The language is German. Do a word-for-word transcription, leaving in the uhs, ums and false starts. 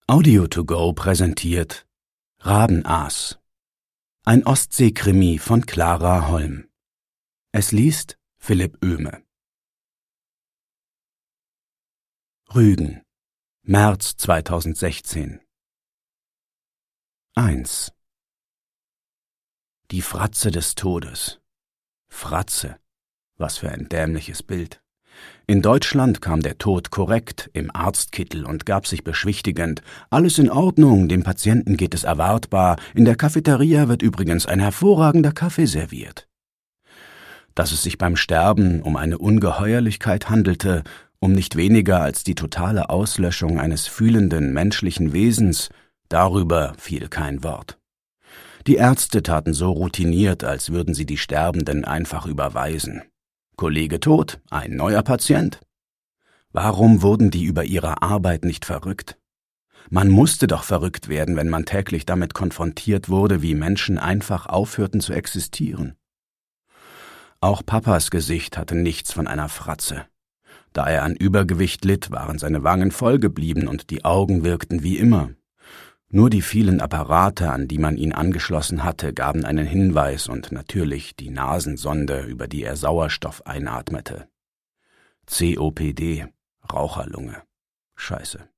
Audio to go präsentiert Rabenaas, ein Ostsee-Krimi von Clara Holm. Es liest Philipp Oehme. Rügen, März zweitausendsechzehn. eins. Die Fratze des Todes. Fratze, was für ein dämliches Bild. In Deutschland kam der Tod korrekt, im Arztkittel und gab sich beschwichtigend: »Alles in Ordnung, dem Patienten geht es erwartbar, in der Cafeteria wird übrigens ein hervorragender Kaffee serviert.« Dass es sich beim Sterben um eine Ungeheuerlichkeit handelte, um nicht weniger als die totale Auslöschung eines fühlenden menschlichen Wesens, darüber fiel kein Wort. Die Ärzte taten so routiniert, als würden sie die Sterbenden einfach überweisen. Kollege tot, ein neuer Patient. Warum wurden die über ihre Arbeit nicht verrückt? Man musste doch verrückt werden, wenn man täglich damit konfrontiert wurde, wie Menschen einfach aufhörten zu existieren. Auch Papas Gesicht hatte nichts von einer Fratze. Da er an Übergewicht litt, waren seine Wangen voll geblieben und die Augen wirkten wie immer. Nur die vielen Apparate, an die man ihn angeschlossen hatte, gaben einen Hinweis und natürlich die Nasensonde, über die er Sauerstoff einatmete. C O P D, Raucherlunge. Scheiße.